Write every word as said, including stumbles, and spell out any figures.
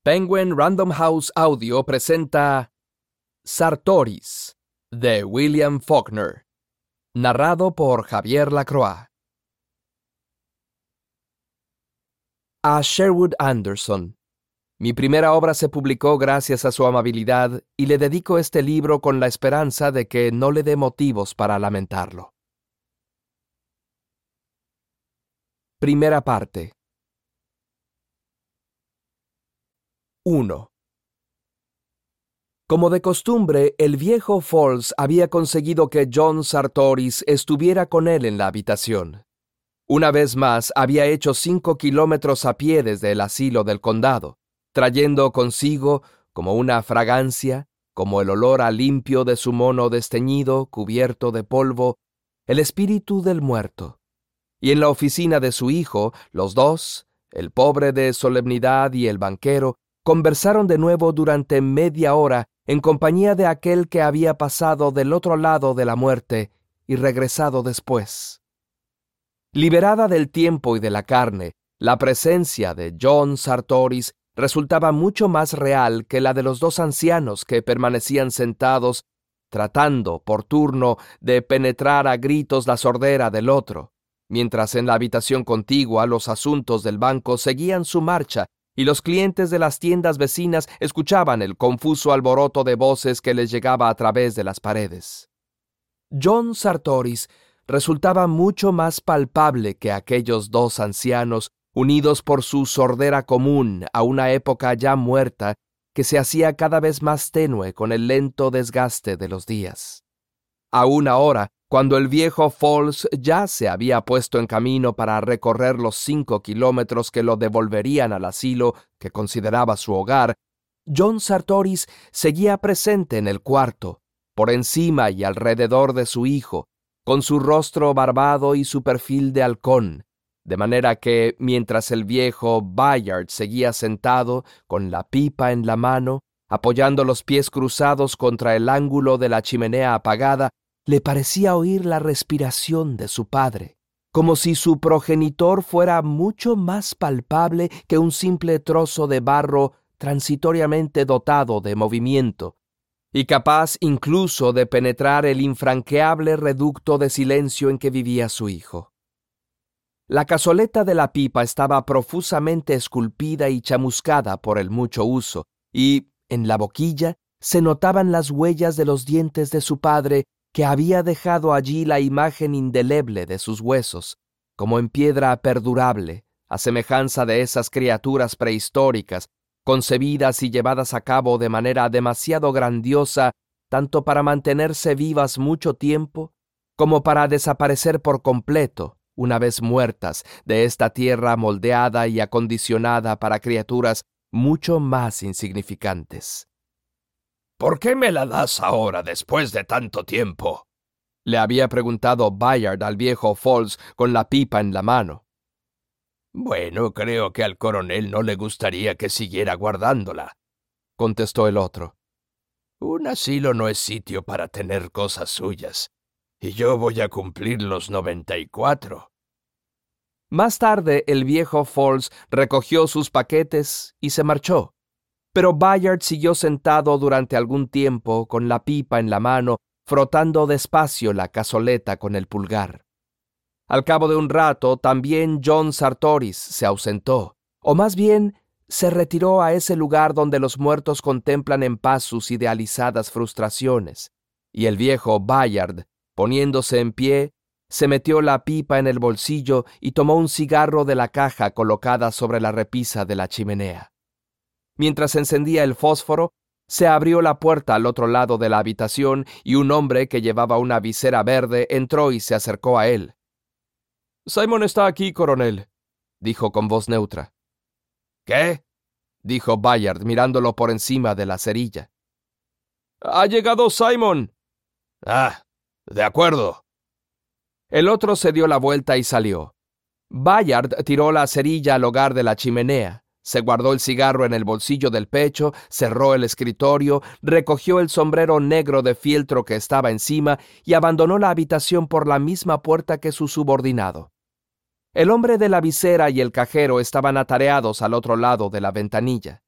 Penguin Random House Audio presenta Sartoris, de William Faulkner, narrado por Javier Lacroix. A Sherwood Anderson. Mi primera obra se publicó gracias a su amabilidad y le dedico este libro con la esperanza de que no le dé motivos para lamentarlo. Primera parte. uno. Como de costumbre, el viejo Falls había conseguido que John Sartoris estuviera con él en la habitación. Una vez más, había hecho cinco kilómetros a pie desde el asilo del condado, trayendo consigo, como una fragancia, como el olor a limpio de su mono desteñido, cubierto de polvo, el espíritu del muerto. Y en la oficina de su hijo, los dos, el pobre de solemnidad y el banquero, conversaron de nuevo durante media hora en compañía de aquel que había pasado del otro lado de la muerte y regresado después. Liberada del tiempo y de la carne, la presencia de John Sartoris resultaba mucho más real que la de los dos ancianos que permanecían sentados, tratando, por turno, de penetrar a gritos la sordera del otro, mientras en la habitación contigua los asuntos del banco seguían su marcha y los clientes de las tiendas vecinas escuchaban el confuso alboroto de voces que les llegaba a través de las paredes. John Sartoris resultaba mucho más palpable que aquellos dos ancianos, unidos por su sordera común a una época ya muerta que se hacía cada vez más tenue con el lento desgaste de los días. Aún ahora, cuando el viejo Falls ya se había puesto en camino para recorrer los cinco kilómetros que lo devolverían al asilo que consideraba su hogar, John Sartoris seguía presente en el cuarto, por encima y alrededor de su hijo, con su rostro barbado y su perfil de halcón, de manera que, mientras el viejo Bayard seguía sentado, con la pipa en la mano, apoyando los pies cruzados contra el ángulo de la chimenea apagada, le parecía oír la respiración de su padre, como si su progenitor fuera mucho más palpable que un simple trozo de barro transitoriamente dotado de movimiento, y capaz incluso de penetrar el infranqueable reducto de silencio en que vivía su hijo. La cazoleta de la pipa estaba profusamente esculpida y chamuscada por el mucho uso, y, en la boquilla, se notaban las huellas de los dientes de su padre, que había dejado allí la imagen indeleble de sus huesos, como en piedra perdurable, a semejanza de esas criaturas prehistóricas, concebidas y llevadas a cabo de manera demasiado grandiosa, tanto para mantenerse vivas mucho tiempo, como para desaparecer por completo, una vez muertas, de esta tierra moldeada y acondicionada para criaturas mucho más insignificantes. ¿Por qué me la das ahora, después de tanto tiempo?, le había preguntado Bayard al viejo Falls con la pipa en la mano. Bueno, creo que al coronel no le gustaría que siguiera guardándola, contestó el otro. Un asilo no es sitio para tener cosas suyas, y yo voy a cumplir los noventa y cuatro. Más tarde, el viejo Falls recogió sus paquetes y se marchó. Pero Bayard siguió sentado durante algún tiempo con la pipa en la mano, frotando despacio la cazoleta con el pulgar. Al cabo de un rato, también John Sartoris se ausentó, o más bien se retiró a ese lugar donde los muertos contemplan en paz sus idealizadas frustraciones, y el viejo Bayard, poniéndose en pie, se metió la pipa en el bolsillo y tomó un cigarro de la caja colocada sobre la repisa de la chimenea. Mientras encendía el fósforo, se abrió la puerta al otro lado de la habitación y un hombre que llevaba una visera verde entró y se acercó a él. «Simon está aquí, coronel», dijo con voz neutra. «¿Qué?», dijo Bayard mirándolo por encima de la cerilla. «Ha llegado Simon». «Ah, de acuerdo». El otro se dio la vuelta y salió. Bayard tiró la cerilla al hogar de la chimenea. Se guardó el cigarro en el bolsillo del pecho, cerró el escritorio, recogió el sombrero negro de fieltro que estaba encima y abandonó la habitación por la misma puerta que su subordinado. El hombre de la visera y el cajero estaban atareados al otro lado de la ventanilla.